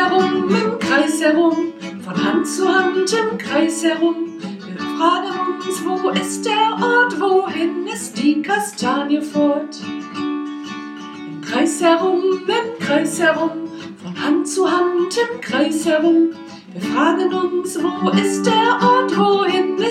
Kreis herum, von Hand zu Hand im Kreis herum. Wir fragen uns, wo ist der Ort, wohin ist die Kastanie fort? Im Kreis herum, von Hand zu Hand im Kreis herum. Wir fragen uns, wo ist der Ort, wohin